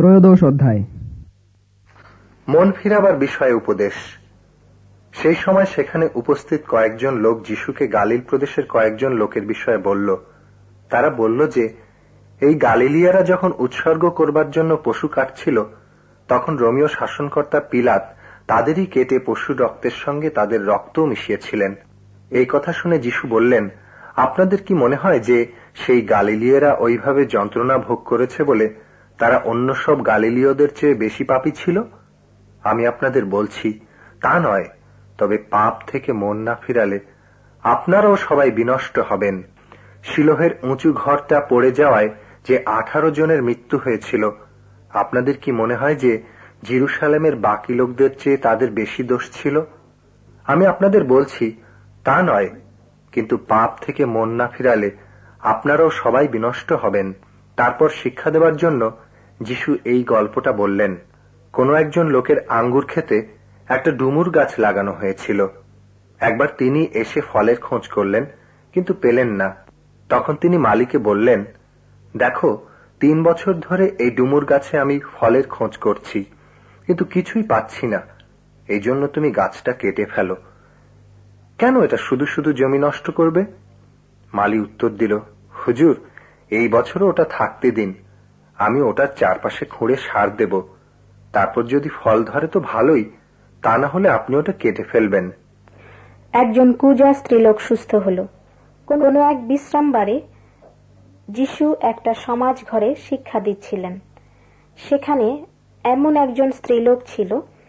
ত্রয়োদশ অধ্যায়। মন ফিরাবার বিষয়ে উপদেশ। সেই সময় সেখানে উপস্থিত কয়েকজন লোক যিশুকে গালিল প্রদেশের কয়েকজন লোকের বিষয়ে বলল। তারা বলল যে, এই গালিলিয়ারা যখন উৎসর্গ করবার জন্য পশু কাটছিল, তখন রোমীয় শাসনকর্তা পিলাত তাদেরই কেটে পশুর রক্তের সঙ্গে তাদের রক্তও মিশিয়েছিলেন। এই কথা শুনে যিশু বললেন, আপনাদের কি মনে হয় যে সেই গালিলীয়রা ওইভাবে যন্ত্রণা ভোগ করেছে বলে তারা অন্য সব গালিলীয়দের চেয়ে বেশি পাপী ছিল? আমি আপনাদের বলছি, তা নয়। তবে পাপ থেকে মন না ফিরালে আপনারাও সবাই বিনষ্ট হবেন। শিলোহের উঁচু ঘরটা পড়ে যাওয়ায় যে 18 জনের মৃত্যু হয়েছিল, আপনাদের কি মনে হয় যে জেরুসালেমের বাকি লোকদের চেয়ে তাদের বেশি দোষ ছিল? আমি আপনাদের বলছি, তা নয়। কিন্তু পাপ থেকে মন না ফিরালে আপনারাও সবাই বিনষ্ট হবেন। তারপর শিক্ষা দেবার জন্য যিশু এই গল্পটা বললেন। কোন একজন লোকের আঙ্গুর ক্ষেতে একটা ডুমুর গাছ লাগানো হয়েছিল। একবার তিনি এসে ফলের খোঁজ করলেন, কিন্তু পেলেন না। তখন তিনি মালিকে বললেন, দেখো, 3 বছর ধরে এই ডুমুর গাছে আমি ফলের খোঁজ করছি, কিন্তু কিছুই পাচ্ছি না। এই জন্য তুমি গাছটা কেটে ফেলো। কেন এটা শুধু শুধু জমি নষ্ট করবে? মালি উত্তর দিল, হুজুর, এই বছরও ওটা থাকতে দিন। আমি ওটার চারপাশে খুঁড়ে সার দেব। তারপর যদি ফল ধরে তো ভালোই, তা না হলে আপনি ওটা কেটে ফেলবেন। একজন কুজা স্ত্রীলোক সুস্থ হল। কোন এক বিশ্রামবারে যিশু একটা সমাজ ঘরে শিক্ষা দিচ্ছিলেন। সেখানে এমন একজন স্ত্রীলোক ছিল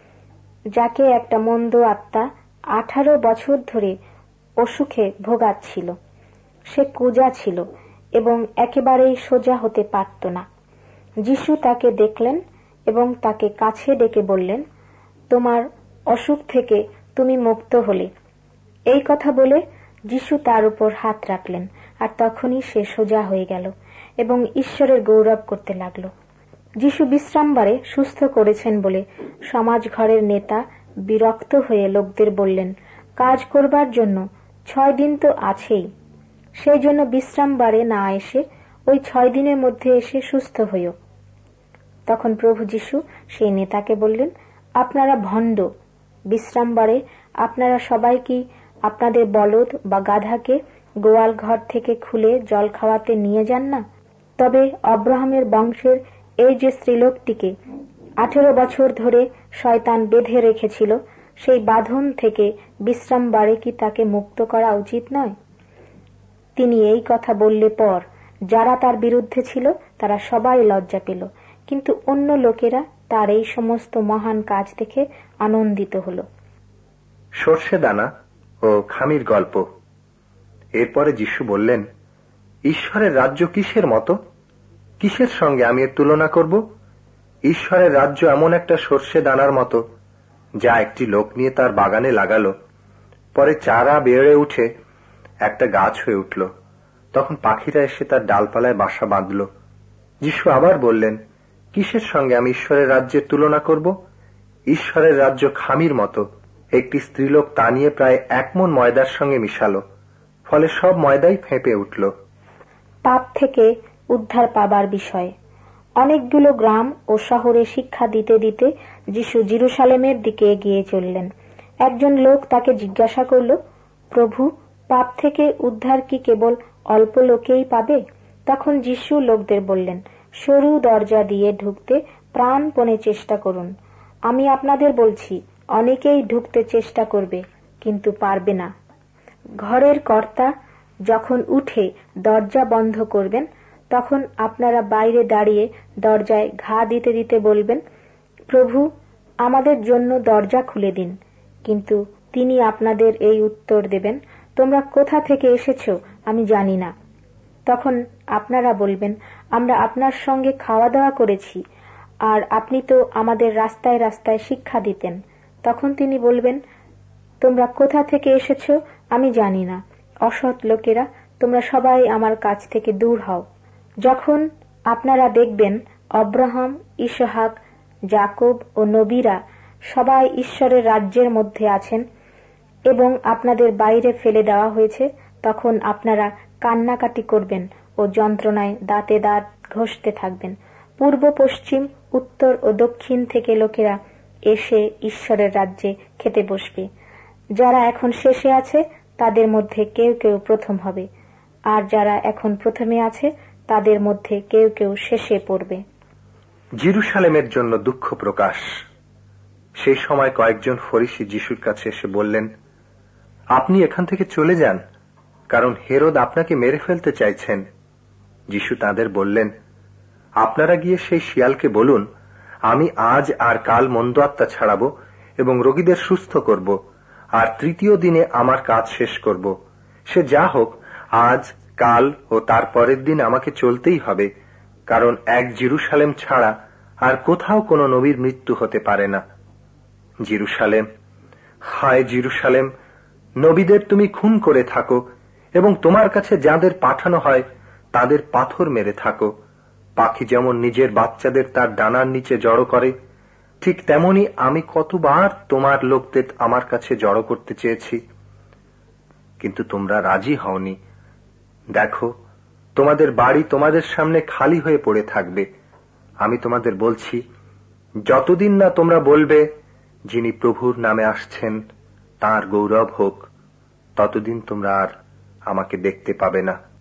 যাকে একটা মন্দ আত্মা 18 বছর ধরে অসুখে ভোগাচ্ছিল। সে কুজা ছিল এবং একেবারেই সোজা হতে পারত না। যিশু তাকে দেখলেন এবং তাকে কাছে ডেকে বললেন, তোমার অসুখ থেকে তুমি মুক্ত হলে। এই কথা বলে যিশু তার উপর হাত রাখলেন, আর তখনই সে সোজা হয়ে গেল এবং ঈশ্বরের গৌরব করতে লাগলো। যিশু বিশ্রামবারে সুস্থ করেছেন বলে সমাজ ঘরের নেতা বিরক্ত হয়ে লোকদের বললেন, কাজ করবার জন্য 6 দিন তো আছেই, সেই জন্য বিশ্রামবারে না এসে ওই 6 দিনের মধ্যে এসে সুস্থ হইও। তখন প্রভু যিশু সেই নেতাকে বললেন, আপনারা ভণ্ড। বিশ্রামবারে আপনারা সবাই কি আপনাদের বলদ বা গাধাকে গোয়াল ঘর থেকে খুলে জল খাওয়াতে নিয়ে যান না? তবে অব্রাহামের বংশের এই যে স্ত্রীলোকটিকে 18 বছর ধরে শয়তান বেঁধে রেখেছিল, সেই বাঁধন থেকে বিশ্রামবারে কি তাকে মুক্ত করা উচিত নয়? তিনি এই কথা বললে পর যারা তার বিরুদ্ধে ছিল তারা সবাই লজ্জা পেল, কিন্তু অন্য লোকেরা তার এই সমস্ত মহান কাজ দেখে আনন্দিত হল। সর্ষে দানা ও খামির গল্প। এরপরে যিশু বললেন, ঈশ্বরের রাজ্য কিসের মতো? কিসের সঙ্গে আমি এর তুলনা করব? ঈশ্বরের রাজ্য এমন একটা সর্ষে দানার মতো, যা একটি লোক নিয়ে তার বাগানে লাগালো। পরে চারা বেড়ে উঠে একটা গাছ হয়ে উঠল। তখন পাখিরা এসে তার ডালপালায় বাসা বাঁধল। যিশু আবার বললেন, কিসের সঙ্গে আমি ঈশ্বরের রাজ্যের তুলনা করব? ঈশ্বরের রাজ্য খামির মতো। একটি স্ত্রীলোক তা নিয়ে প্রায় 1 মণ ময়দার সঙ্গে মিশালো, ফলে সব ময়দাই ফেঁপে উঠল। পাপ থেকে উদ্ধার পাবার বিষয়ে। অনেকগুলো গ্রাম ও শহরে শিক্ষা দিতে দিতে যিশু জেরুসালেমের দিকে এগিয়ে চললেন। একজন লোক তাকে জিজ্ঞাসা করল, প্রভু, পাপ থেকে উদ্ধার কি কেবল অল্প লোকেই পাবে? তখন যিশু লোকদের বললেন, সরু দরজা দিয়ে ঢুকতে প্রাণপণে চেষ্টা করুন। আমি আপনাদের বলছি, অনেকেই ঢুকতে চেষ্টা করবে, কিন্তু পারবে না। ঘরের কর্তা যখন উঠে দরজা বন্ধ করবেন, তখন আপনারা বাইরে দাঁড়িয়ে দরজায় ঘা দিতে দিতে বলবেন, প্রভু, আমাদের জন্য দরজা খুলে দিন। কিন্তু তিনি আপনাদের এই উত্তর দেবেন, তোমরা কোথা থেকে এসেছো আমি জানি না। তখন আপনারা বলবেন, আমরা আপনার সঙ্গে খাওয়া দাওয়া করেছি, আর আপনি তো আমাদের রাস্তায় রাস্তায় শিক্ষা দিতেন। তখন তিনি বলবেন, তোমরা কোথা থেকে এসেছো আমি জানি না। অসৎ লোকেরা, তোমরা সবাই আমার কাছ থেকে দূর হও। যখন আপনারা দেখবেন অব্রাহাম, ইসহাক, যাকব ও নবীরা সবাই ঈশ্বরের রাজ্যের মধ্যে আছেন এবং আপনাদের বাইরে ফেলে দেওয়া হয়েছে, তখন আপনারা কান্নাকাটি করবেন ও যন্ত্রণায় দাঁতে দাঁত ঘষতে থাকবেন। পূর্ব, পশ্চিম, উত্তর ও দক্ষিণ থেকে লোকেরা এসে ঈশ্বরের রাজ্যে খেতে বসবে। যারা এখন শেষে আছে তাদের মধ্যে কেউ কেউ প্রথম হবে, আর যারা এখন প্রথমে আছে তাদের মধ্যে কেউ কেউ শেষে পড়বে। জেরুসালেমের জন্য দুঃখ প্রকাশ। সেই সময় কয়েকজন ফরিসি যিশুর কাছে এসে বললেন, আপনি এখান থেকে চলে যান, কারণ হেরোদ আপনাকে মেরে ফেলতে চাইছেন। যিশু তাদের বললেন, আপনারা গিয়ে সেই শিয়ালকে বলুন, আমি আজ আর কাল মন্দ আত্মা ছাড়াবো এবং রোগীদের সুস্থ করব, আর তৃতীয় দিনে আমার কাজ শেষ করব। সে যা হোক, আজ, কাল ও তার পরের দিন আমাকে চলতেই হবে, কারণ এক জেরুসালেম ছাড়া আর কোথাও কোনো নবীর মৃত্যু হতে পারে না। জেরুসালেম, হায় জেরুসালেম, নবীদের তুমি খুন করে থাকো এবং তোমার কাছে যাদের পাঠানো হয় তাদের পাথর মেরে থাকো। পাখি যেমন নিজের বাচ্চাদের তার ডানার নিচে জড়ো করে, ঠিক তেমনি আমি কতবার তোমার লোকদের আমার কাছে জড়ো করতে চেয়েছি, কিন্তু তোমরা রাজি হওনি। দেখো, তোমাদের বাড়ি তোমাদের সামনে খালি হয়ে পড়ে থাকবে। আমি তোমাদের বলছি, যতদিন না তোমরা বলবে, যিনি প্রভুর নামে আসছেন তাঁর গৌরব হোক, ততদিন তোমরা আর আমাকে দেখতে পাবে না।